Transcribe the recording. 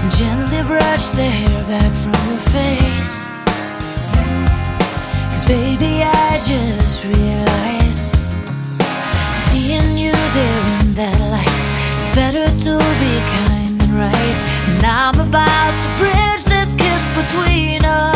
Gently brush the hair back from your face. 'Cause baby, I just realized, seeing you there in that light, it's better to be kind than right. And I'm about to bridge this kiss between us.